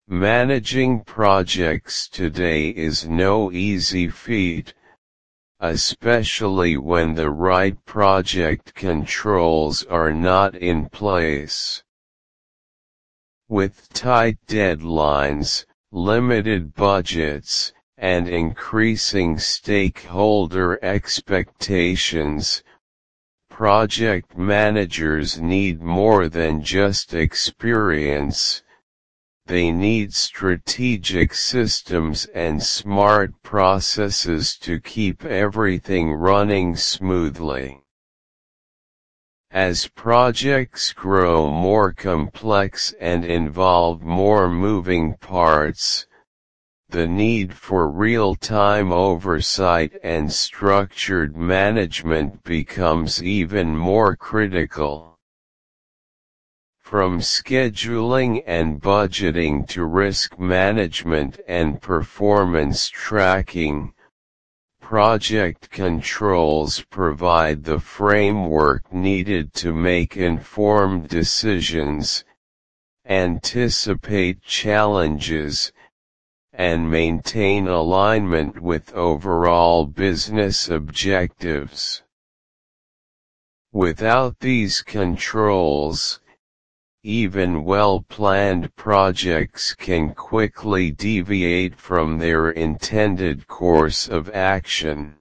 Managing projects today is no easy feat, especially when the right project controls are not in place. With tight deadlines, limited budgets, and increasing stakeholder expectations, project managers need more than just experience. They need strategic systems and smart processes to keep everything running smoothly. As projects grow more complex and involve more moving parts, the need for real-time oversight and structured management becomes even more critical. From scheduling and budgeting to risk management and performance tracking, project controls provide the framework needed to make informed decisions, anticipate challenges, and maintain alignment with overall business objectives. Without these controls, even well-planned projects can quickly deviate from their intended course of action.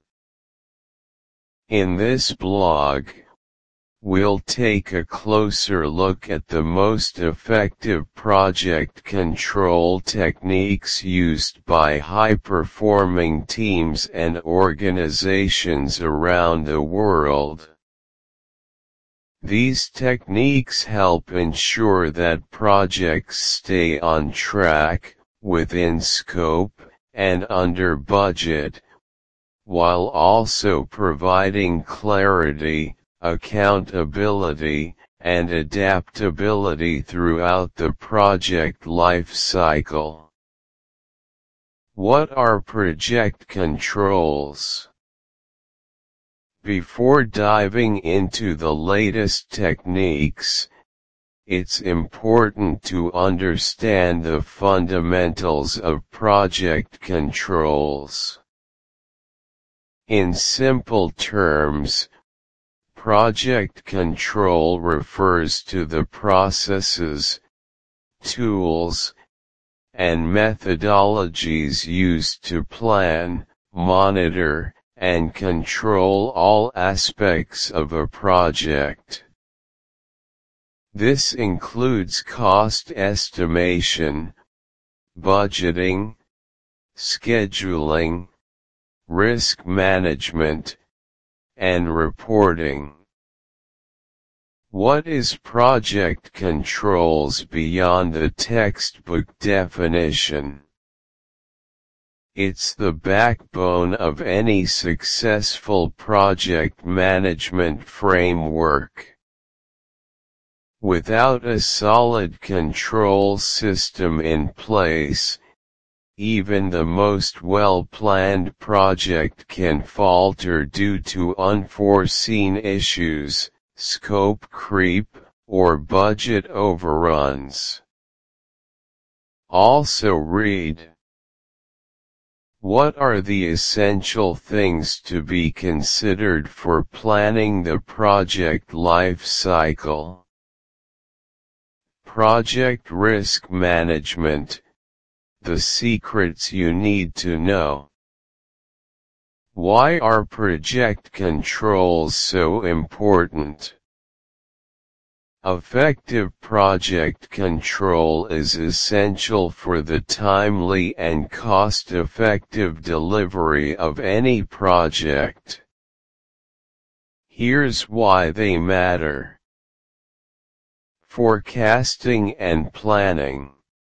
In this blog, we'll take a closer look at the most effective project control techniques used by high-performing teams and organizations around the world. These techniques help ensure that projects stay on track, within scope, and under budget, while also providing clarity, accountability, and adaptability throughout the project life cycle. What are project controls? Before diving into the latest techniques, it's important to understand the fundamentals of project controls. In simple terms, project control refers to the processes, tools, and methodologies used to plan, monitor, and control all aspects of a project. This includes cost estimation, budgeting, scheduling, risk management, and reporting. What is project controls beyond the textbook definition? It's the backbone of any successful project management framework. Without a solid control system in place, even the most well-planned project can falter due to unforeseen issues, scope creep, or budget overruns. Also read: what are the essential things to be considered for planning the project life cycle? Project risk management. The secrets you need to know. Why are project controls so important? Effective project control is essential for the timely and cost-effective delivery of any project. Here's why they matter. Forecasting and planning.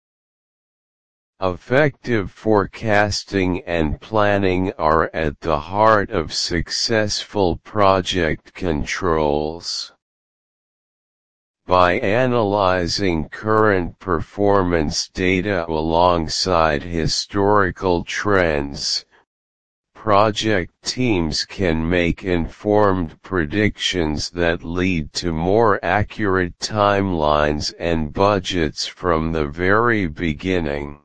Effective forecasting and planning are at the heart of successful project controls. By analyzing current performance data alongside historical trends, project teams can make informed predictions that lead to more accurate timelines and budgets from the very beginning.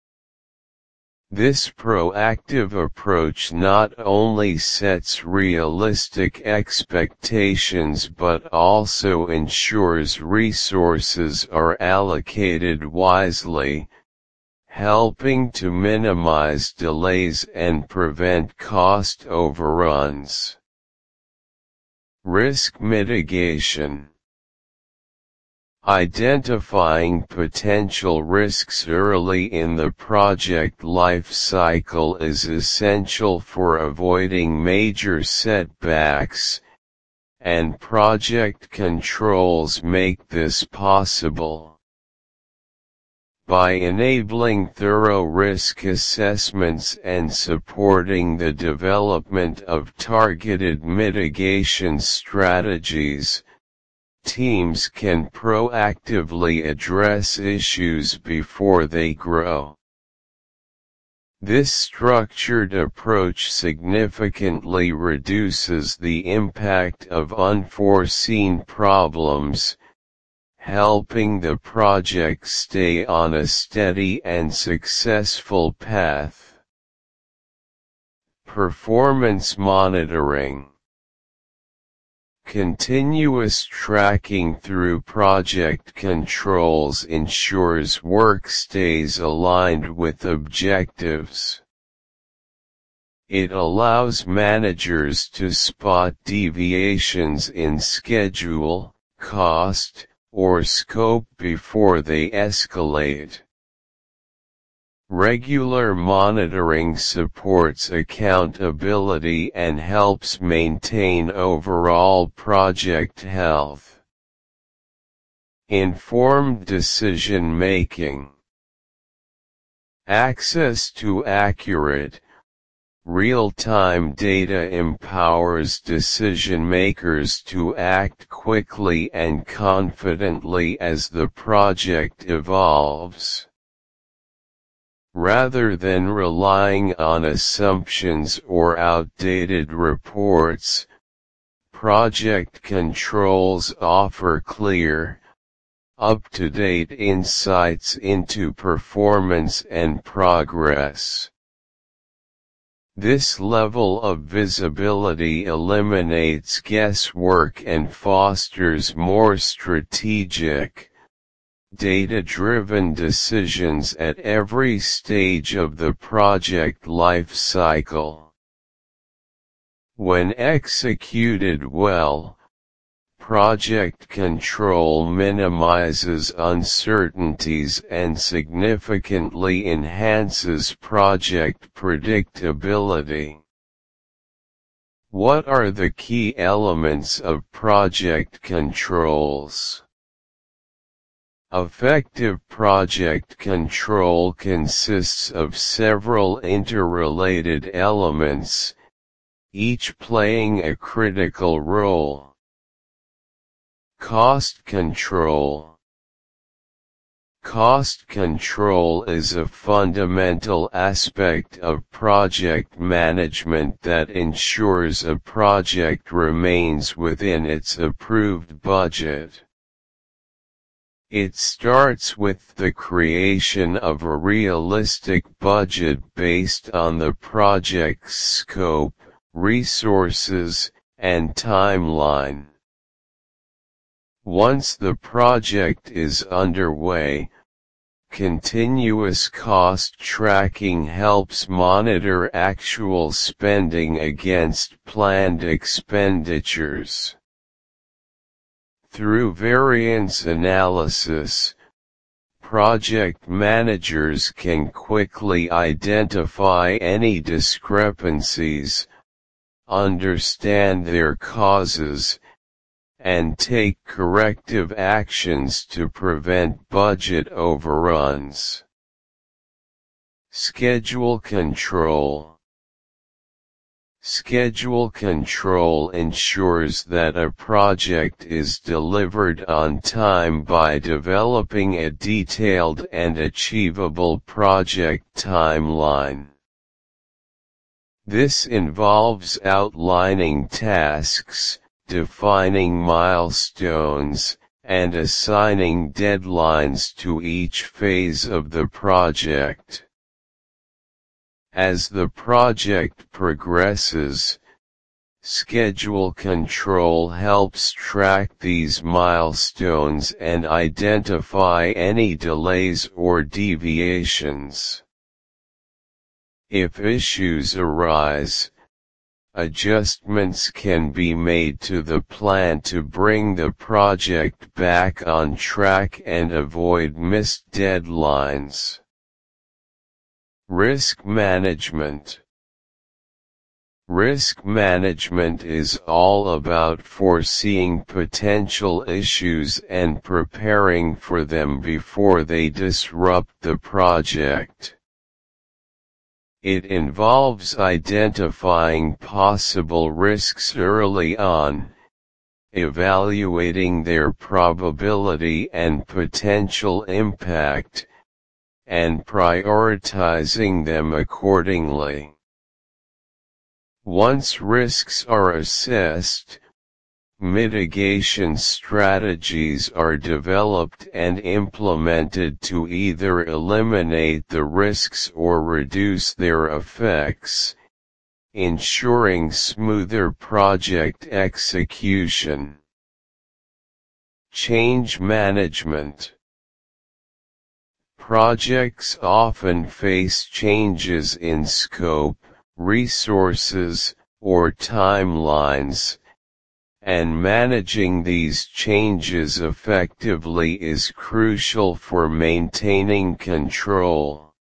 This proactive approach not only sets realistic expectations but also ensures resources are allocated wisely, helping to minimize delays and prevent cost overruns. Risk mitigation. Identifying potential risks early in the project life cycle is essential for avoiding major setbacks, and project controls make this possible. By enabling thorough risk assessments and supporting the development of targeted mitigation strategies, teams can proactively address issues before they grow. This structured approach significantly reduces the impact of unforeseen problems, helping the project stay on a steady and successful path. Performance monitoring. Continuous tracking through project controls ensures work stays aligned with objectives. It allows managers to spot deviations in schedule, cost, or scope before they escalate. Regular monitoring supports accountability and helps maintain overall project health. Informed decision-making. Access to accurate, real-time data empowers decision-makers to act quickly and confidently as the project evolves. Rather than relying on assumptions or outdated reports, project controls offer clear, up-to-date insights into performance and progress. This level of visibility eliminates guesswork and fosters more strategic, data-driven decisions at every stage of the project life cycle. When executed well, project control minimizes uncertainties and significantly enhances project predictability. What are the key elements of project controls? Effective project control consists of several interrelated elements, each playing a critical role. Cost control. Cost control is a fundamental aspect of project management that ensures a project remains within its approved budget. It starts with the creation of a realistic budget based on the project's scope, resources, and timeline. Once the project is underway, continuous cost tracking helps monitor actual spending against planned expenditures. Through variance analysis, project managers can quickly identify any discrepancies, understand their causes, and take corrective actions to prevent budget overruns. Schedule control. Schedule control ensures that a project is delivered on time by developing a detailed and achievable project timeline. This involves outlining tasks, defining milestones, and assigning deadlines to each phase of the project. As the project progresses, schedule control helps track these milestones and identify any delays or deviations. If issues arise, adjustments can be made to the plan to bring the project back on track and avoid missed deadlines. Risk management. Risk management is all about foreseeing potential issues and preparing for them before they disrupt the project. It involves identifying possible risks early on, evaluating their probability and potential impact, and prioritizing them accordingly. Once risks are assessed, mitigation strategies are developed and implemented to either eliminate the risks or reduce their effects, ensuring smoother project execution. Change management. Projects often face changes in scope, resources, or timelines, and managing these changes effectively is crucial for maintaining control.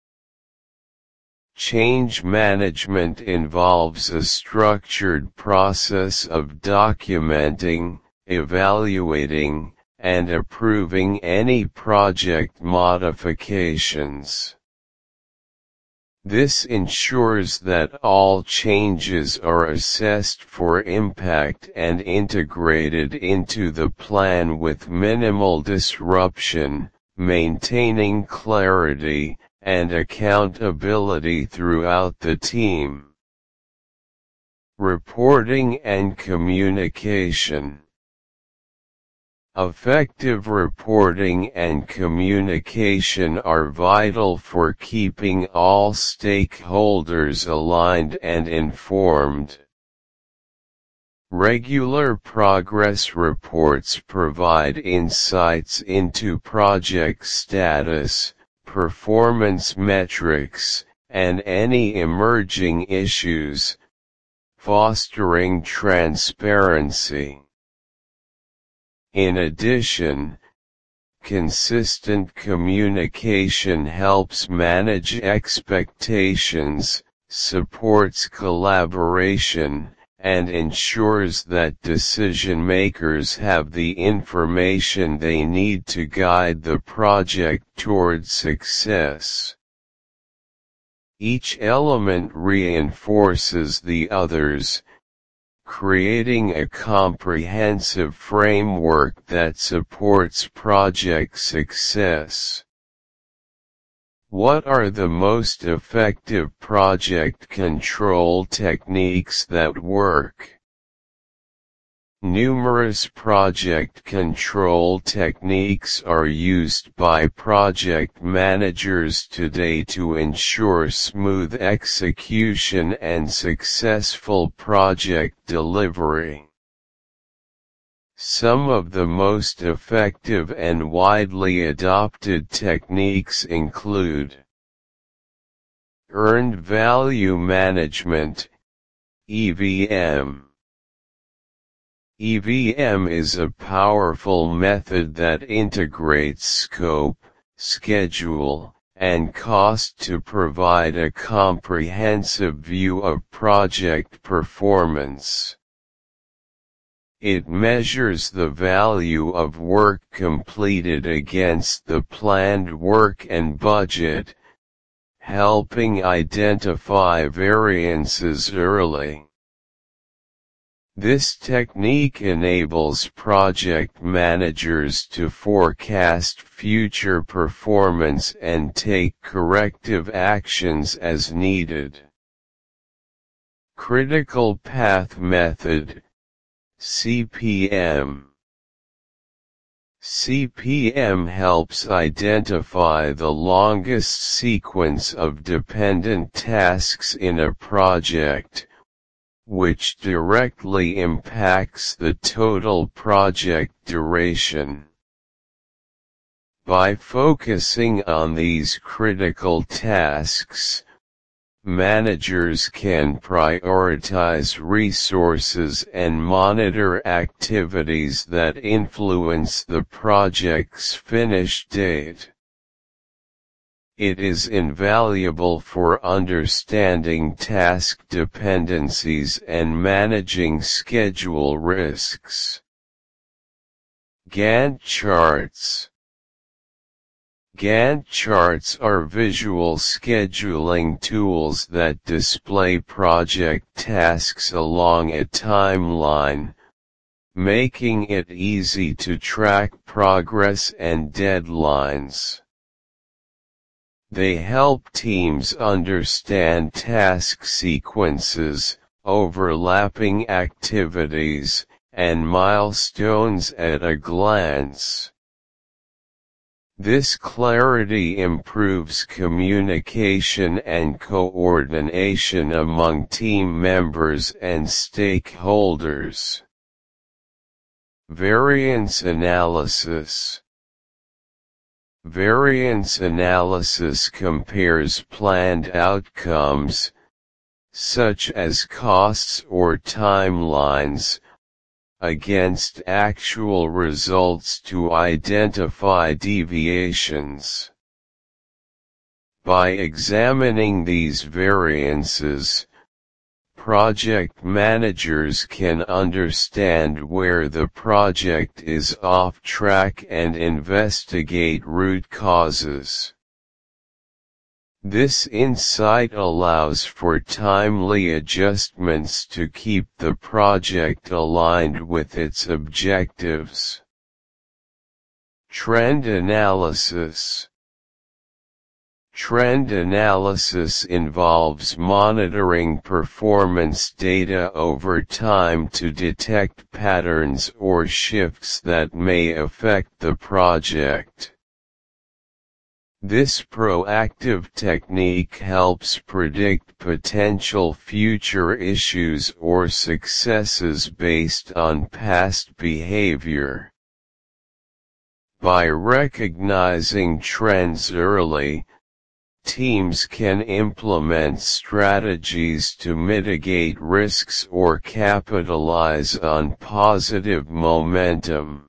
Change management involves a structured process of documenting, evaluating, and approving any project modifications. This ensures that all changes are assessed for impact and integrated into the plan with minimal disruption, maintaining clarity and accountability throughout the team. Reporting and communication. Effective reporting and communication are vital for keeping all stakeholders aligned and informed. Regular progress reports provide insights into project status, performance metrics, and any emerging issues, fostering transparency. In addition, consistent communication helps manage expectations, supports collaboration, and ensures that decision-makers have the information they need to guide the project toward success. Each element reinforces the others, creating a comprehensive framework that supports project success. What are the most effective project control techniques that work? Numerous project control techniques are used by project managers today to ensure smooth execution and successful project delivery. Some of the most effective and widely adopted techniques include Earned Value Management, EVM. EVM is a powerful method that integrates scope, schedule, and cost to provide a comprehensive view of project performance. It measures the value of work completed against the planned work and budget, helping identify variances early. This technique enables project managers to forecast future performance and take corrective actions as needed. Critical Path Method, CPM. CPM helps identify the longest sequence of dependent tasks in a project, which directly impacts the total project duration. By focusing on these critical tasks, managers can prioritize resources and monitor activities that influence the project's finish date. It is invaluable for understanding task dependencies and managing schedule risks. Gantt charts. Gantt charts are visual scheduling tools that display project tasks along a timeline, making it easy to track progress and deadlines. They help teams understand task sequences, overlapping activities, and milestones at a glance. This clarity improves communication and coordination among team members and stakeholders. Variance analysis. Variance analysis compares planned outcomes, such as costs or timelines, against actual results to identify deviations. By examining these variances, project managers can understand where the project is off track and investigate root causes. This insight allows for timely adjustments to keep the project aligned with its objectives. Trend analysis. Trend analysis involves monitoring performance data over time to detect patterns or shifts that may affect the project. This proactive technique helps predict potential future issues or successes based on past behavior. By recognizing trends early, teams can implement strategies to mitigate risks or capitalize on positive momentum.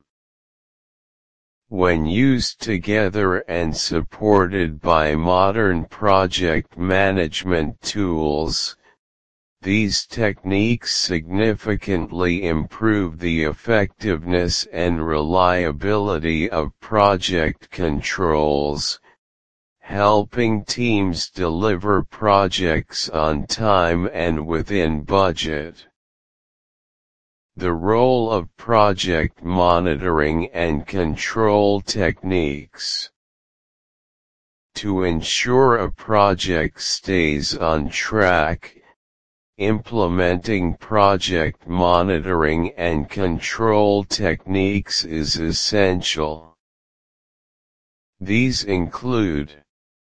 When used together and supported by modern project management tools, these techniques significantly improve the effectiveness and reliability of project controls, helping teams deliver projects on time and within budget. The role of project monitoring and control techniques. To ensure a project stays on track, implementing project monitoring and control techniques is essential. These include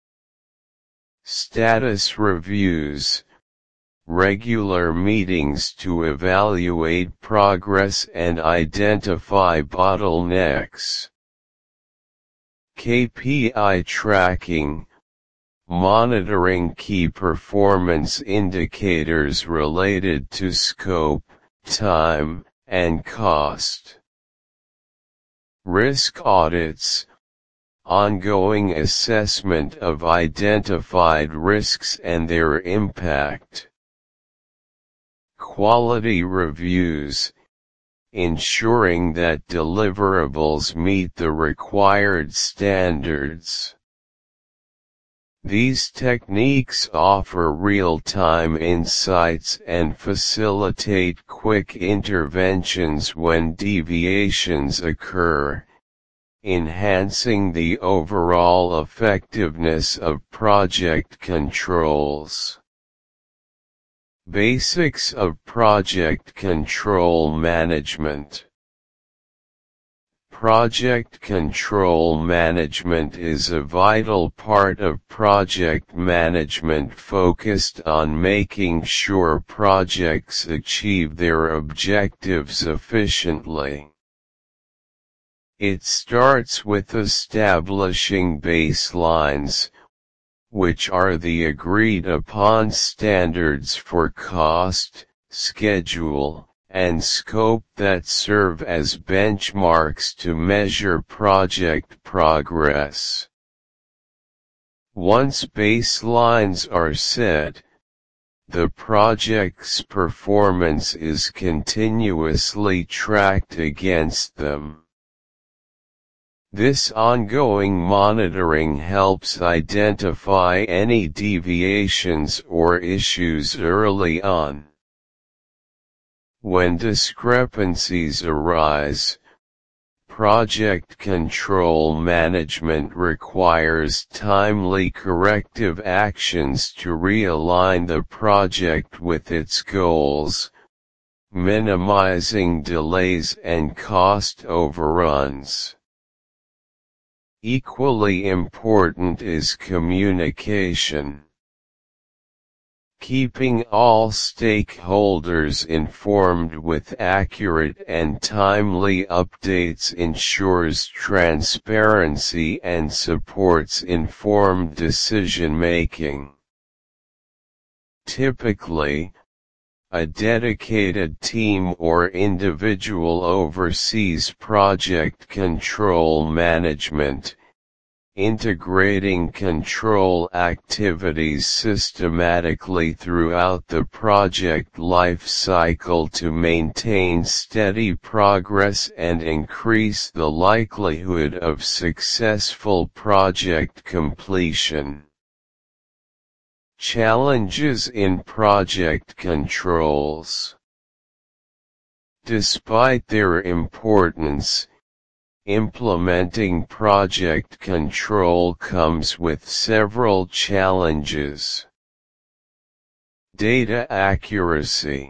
status reviews, regular meetings to evaluate progress and identify bottlenecks. KPI tracking, monitoring key performance indicators related to scope, time, and cost. Risk audits, ongoing assessment of identified risks and their impact. Quality reviews, ensuring that deliverables meet the required standards. These techniques offer real-time insights and facilitate quick interventions when deviations occur, enhancing the overall effectiveness of project controls. Basics of project control management. Project control management is a vital part of project management focused on making sure projects achieve their objectives efficiently. It starts with establishing baselines, which are the agreed-upon standards for cost, schedule, and scope that serve as benchmarks to measure project progress. Once baselines are set, the project's performance is continuously tracked against them. This ongoing monitoring helps identify any deviations or issues early on. When discrepancies arise, project control management requires timely corrective actions to realign the project with its goals, minimizing delays and cost overruns. Equally important is communication. Keeping all stakeholders informed with accurate and timely updates ensures transparency and supports informed decision-making. Typically, a dedicated team or individual oversees project control management, integrating control activities systematically throughout the project life cycle to maintain steady progress and increase the likelihood of successful project completion. Challenges in project controls. Despite their importance, implementing project control comes with several challenges. Data accuracy.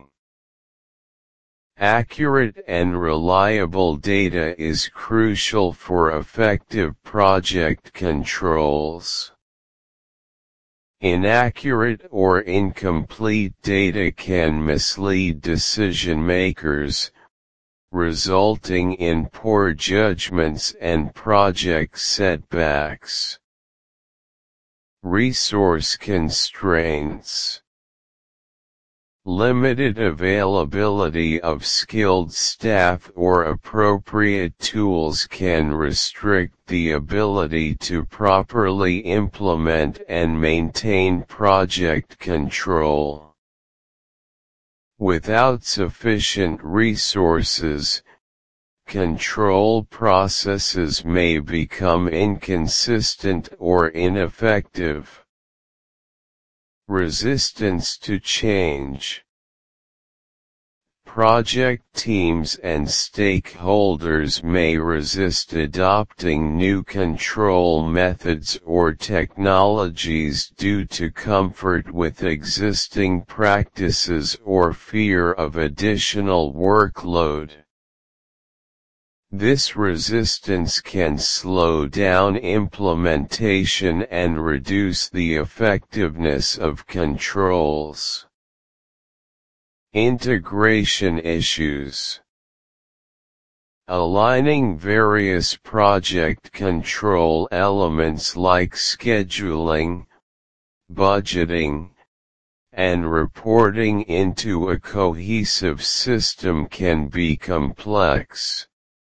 Accurate and reliable data is crucial for effective project controls. Inaccurate or incomplete data can mislead decision-makers, resulting in poor judgments and project setbacks. Resource constraints. Limited availability of skilled staff or appropriate tools can restrict the ability to properly implement and maintain project control. Without sufficient resources, control processes may become inconsistent or ineffective. Resistance to change. Project teams and stakeholders may resist adopting new control methods or technologies due to comfort with existing practices or fear of additional workload. This resistance can slow down implementation and reduce the effectiveness of controls. Integration issues. Aligning various project control elements like scheduling, budgeting, and reporting into a cohesive system can be complex.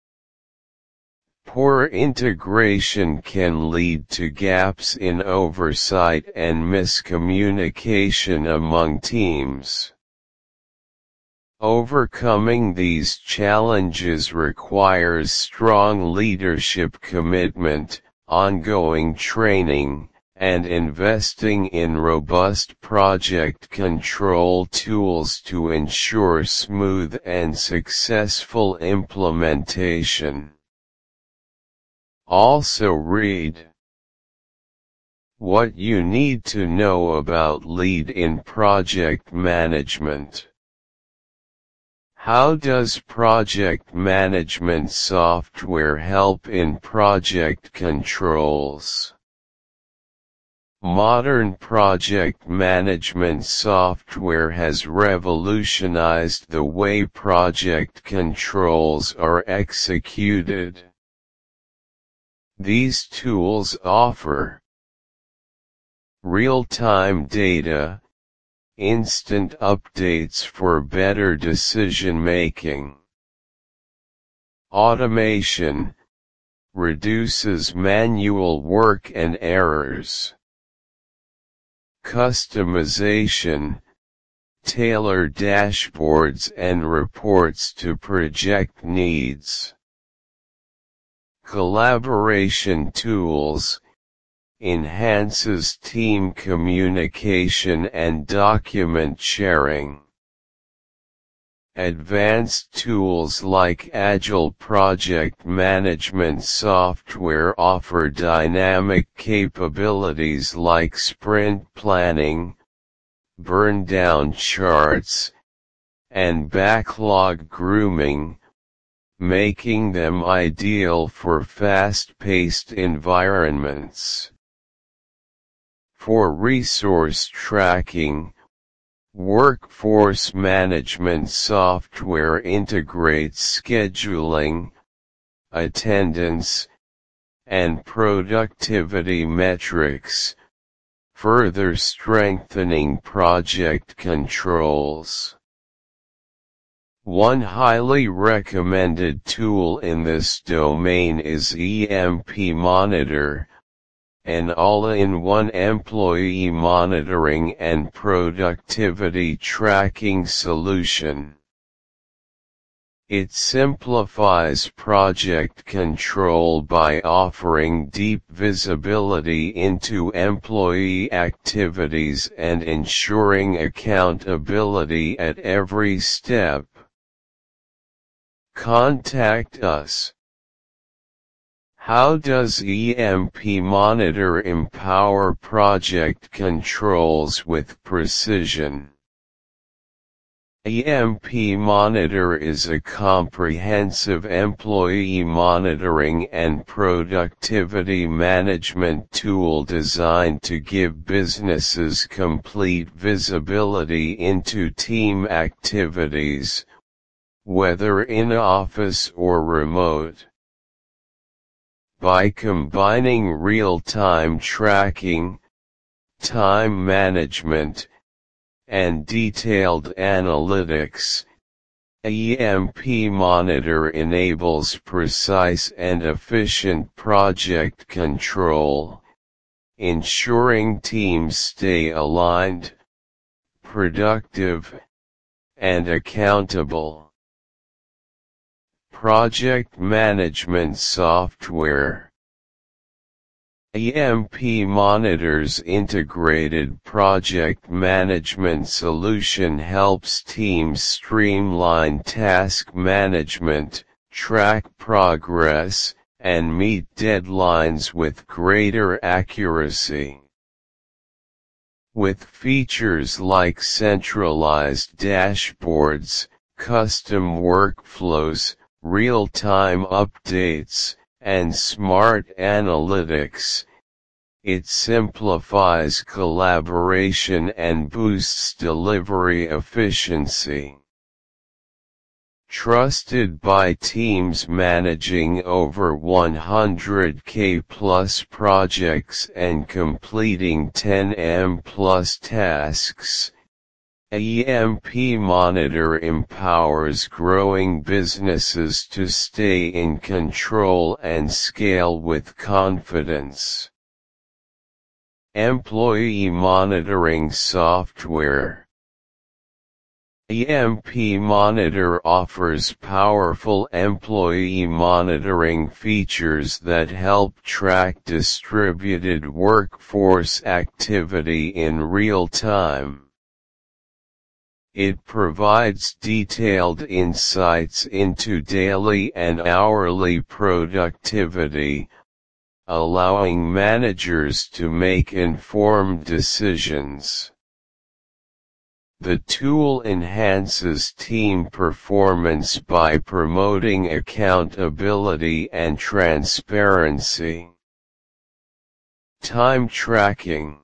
Poor integration can lead to gaps in oversight and miscommunication among teams. Overcoming these challenges requires strong leadership commitment, ongoing training, and investing in robust project control tools to ensure smooth and successful implementation. Also read: What you need to know about Lead in project management. How does project management software help in project controls? Modern project management software has revolutionized the way project controls are executed. These tools offer real-time data, instant updates for better decision-making. Automation reduces manual work and errors. Customization, tailor dashboards and reports to project needs. Collaboration tools, enhances team communication and document sharing. Advanced tools like Agile project management software offer dynamic capabilities like sprint planning, burn-down charts, and backlog grooming, making them ideal for fast-paced environments. For resource tracking, workforce management software integrates scheduling, attendance, and productivity metrics, further strengthening project controls. One highly recommended tool in this domain is EMP Monitor, an all-in-one employee monitoring and productivity tracking solution. It simplifies project control by offering deep visibility into employee activities and ensuring accountability at every step. Contact us. How does EMP Monitor empower project controls with precision? EMP Monitor is a comprehensive employee monitoring and productivity management tool designed to give businesses complete visibility into team activities, whether in office or remote. By combining real-time tracking, time management, and detailed analytics, EMP Monitor enables precise and efficient project control, ensuring teams stay aligned, productive, and accountable. Project management software. EMP Monitor's integrated project management solution helps teams streamline task management, track progress, and meet deadlines with greater accuracy. With features like centralized dashboards, custom workflows, real-time updates, and smart analytics, it simplifies collaboration and boosts delivery efficiency. Trusted by teams managing over 100K plus projects and completing 10M plus tasks, EMP Monitor empowers growing businesses to stay in control and scale with confidence. Employee monitoring software. EMP Monitor offers powerful employee monitoring features that help track distributed workforce activity in real time. It provides detailed insights into daily and hourly productivity, allowing managers to make informed decisions. The tool enhances team performance by promoting accountability and transparency. Time tracking.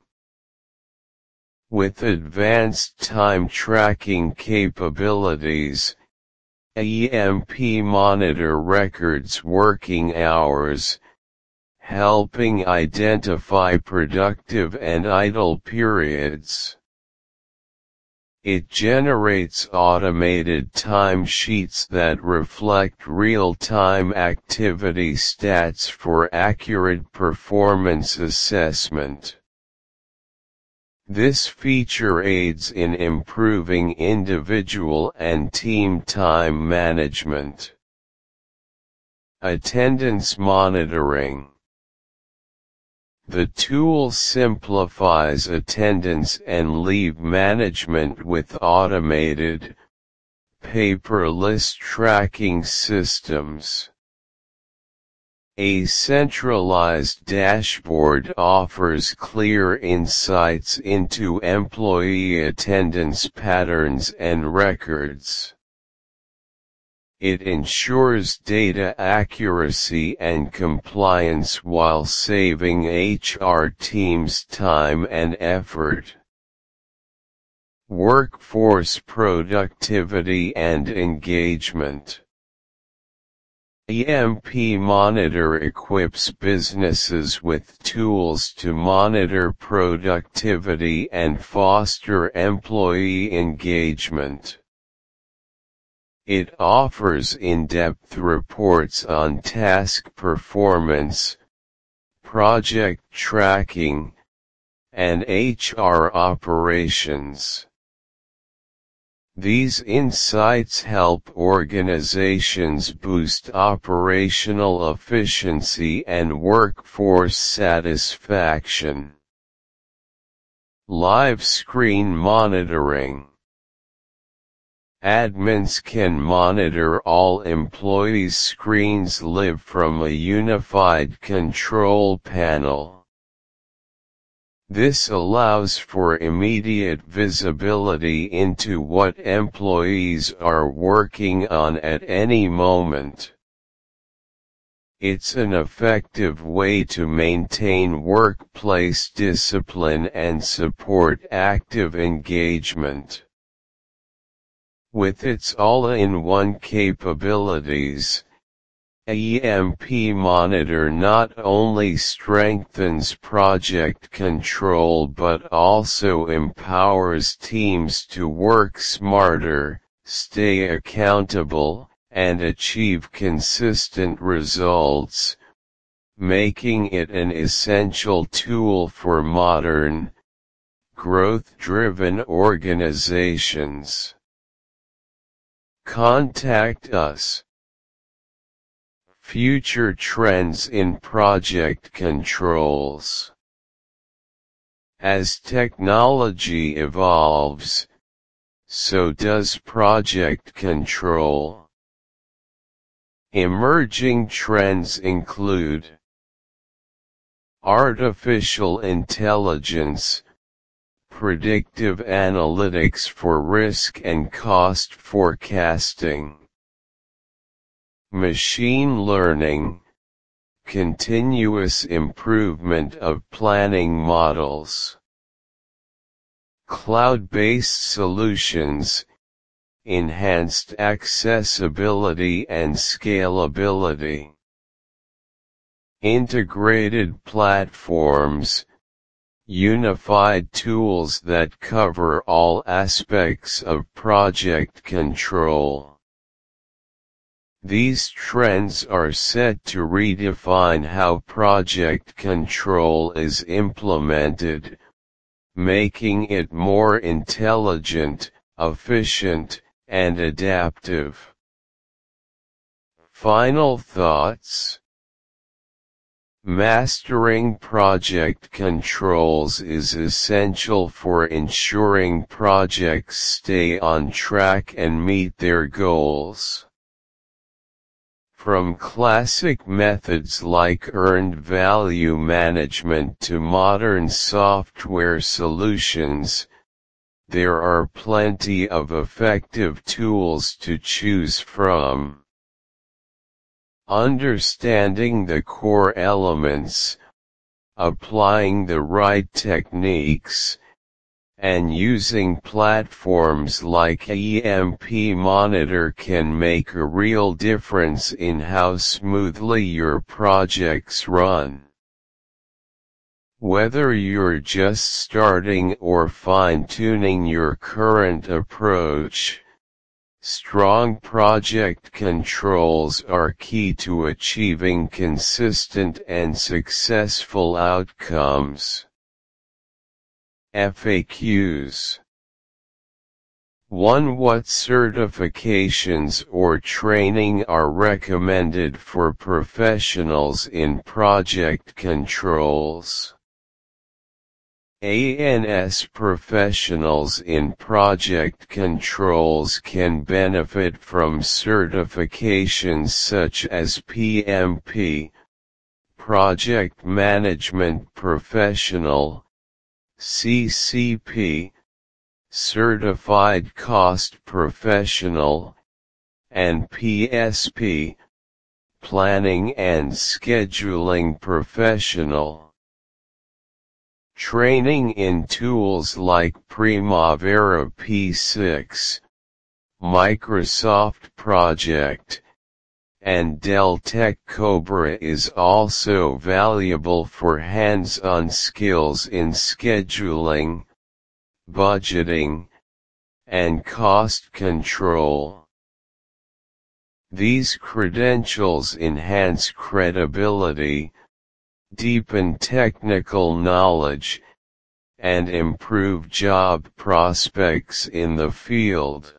With advanced time tracking capabilities, EMP Monitor records working hours, helping identify productive and idle periods. It generates automated timesheets that reflect real-time activity stats for accurate performance assessment. This feature aids in improving individual and team time management. Attendance monitoring. The tool simplifies attendance and leave management with automated, paperless tracking systems. A centralized dashboard offers clear insights into employee attendance patterns and records. It ensures data accuracy and compliance while saving HR teams time and effort. Workforce productivity and engagement. EMP Monitor equips businesses with tools to monitor productivity and foster employee engagement. It offers in-depth reports on task performance, project tracking, and HR operations. These insights help organizations boost operational efficiency and workforce satisfaction. Live screen monitoring. Admins can monitor all employees' screens live from a unified control panel. This allows for immediate visibility into what employees are working on at any moment. It's an effective way to maintain workplace discipline and support active engagement. With its all-in-one capabilities, EMP Monitor not only strengthens project control but also empowers teams to work smarter, stay accountable, and achieve consistent results, making it an essential tool for modern, growth-driven organizations. Contact us. Future trends in project controls. As technology evolves, so does project control. Emerging trends include artificial intelligence, predictive analytics for risk and cost forecasting, machine learning, continuous improvement of planning models, cloud-based solutions, enhanced accessibility and scalability, integrated platforms, unified tools that cover all aspects of project control. These trends are set to redefine how project control is implemented, making it more intelligent, efficient, and adaptive. Final thoughts. Mastering project controls is essential for ensuring projects stay on track and meet their goals. From classic methods like earned value management to modern software solutions, there are plenty of effective tools to choose from. Understanding the core elements, applying the right techniques, and using platforms like EMP Monitor can make a real difference in how smoothly your projects run. Whether you're just starting or fine-tuning your current approach, strong project controls are key to achieving consistent and successful outcomes. FAQs 1. What certifications or training are recommended for professionals in project controls? ANS professionals in project controls can benefit from certifications such as PMP, Project Management Professional, CCP, Certified Cost Professional, and PSP, Planning and Scheduling Professional. Training in tools like Primavera P6, Microsoft Project, and Dell Tech Cobra is also valuable for hands-on skills in scheduling, budgeting, and cost control. These credentials enhance credibility, deepen technical knowledge, and improve job prospects in the field.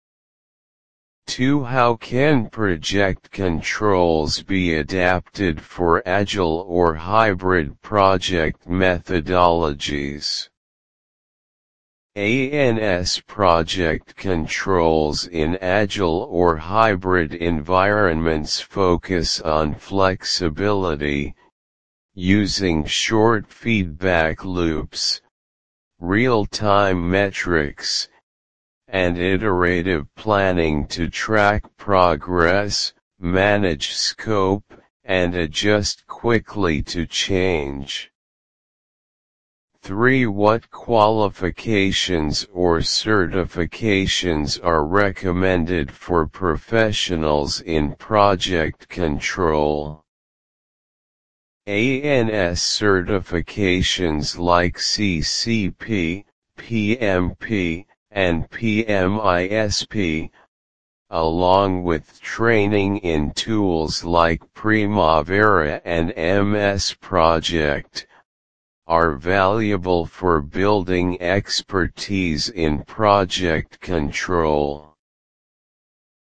2. How can project controls be adapted for agile or hybrid project methodologies? ANS project controls in agile or hybrid environments focus on flexibility, using short feedback loops, real-time metrics, and iterative planning to track progress, manage scope, and adjust quickly to change. 3. What qualifications or certifications are recommended for professionals in project control? ANS certifications like CCP, PMP, and PMISP, along with training in tools like Primavera and MS Project, are valuable for building expertise in project control.